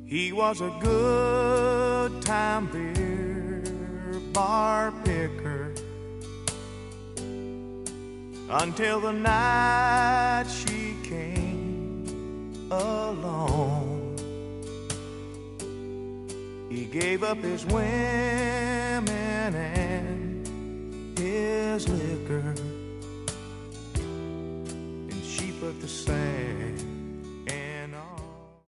He was a good time beer bar picker until the night she came along. He gave up his women and his liquor, and she put the sand